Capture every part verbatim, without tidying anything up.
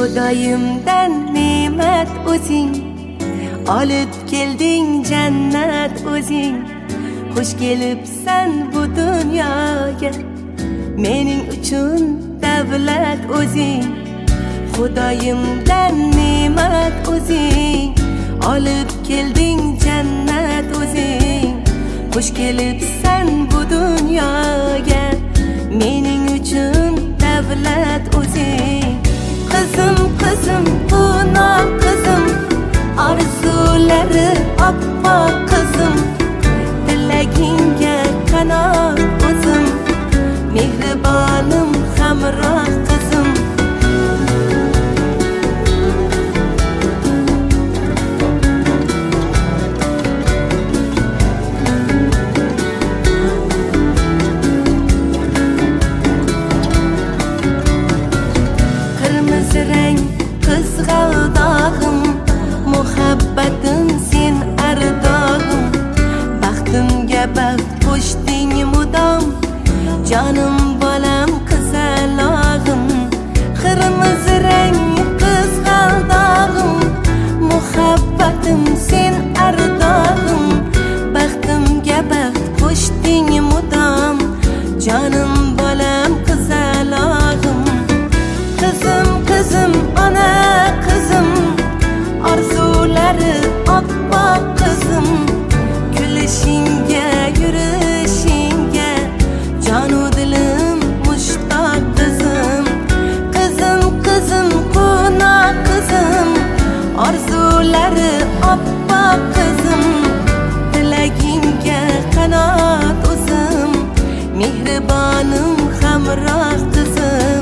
Xudoyimdan ne'mat o'zing, olib kelding jannat o'zing. Xush kelibsan bu dunyoga, mening uchun davlat o'zing. Xudoyimdan ne'mat o'zing, olib kelding jannat o'zing. Xush kelibsan bu dunyoga, mening uchun davlat o'zing. Qizim, qizim, quvnoq qizim, orzulari oppoq qizim, tilagingga qanot o'zim, mehribonim hamroh qizim. Qirmizi rang qizg'aldog'im, muhabbatim sen ardog'im. Baxtimga baxt qo'shding mudom, jonim bolam qizalog'im. Qirmizi rang qizg'aldog'im, muhabbatim sen ardog'im. Baxtimga baxt qo'shding mudom, jonim bolam qizalog'im. Qizim, qizim, ona qizim, orzulari oppoq qizim, kulishingga yurishingga jonu dilim mushtoq qizim. Qizim, qizim, quvnoq qizim, orzulari oppoq qizim, tilagingga qanot o'zim, mehribonim hamroh qizim.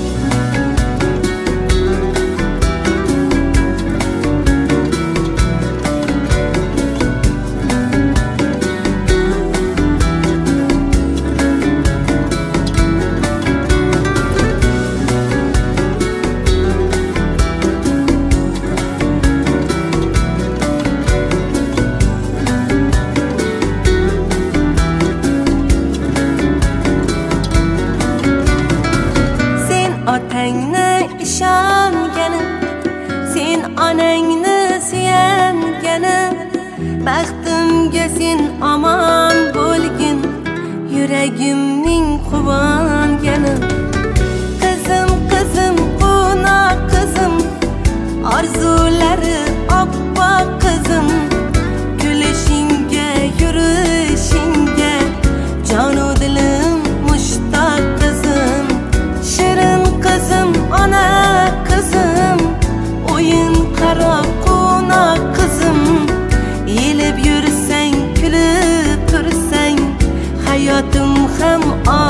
Otangni ishonganim, sen onangni suyanganim, baxtimga sen omon bo'lgin, yuragimning quvonganim. Qizim, qizim, quvnoq qizim, orzulari oppoq qizim, kulishingga yurishingga jonu dilim mushtoq qizim. Shirin qizim, ona qizim, o'yin qaroq quvnoq qizim, yelib yursang, kulib tursang, hayotim ham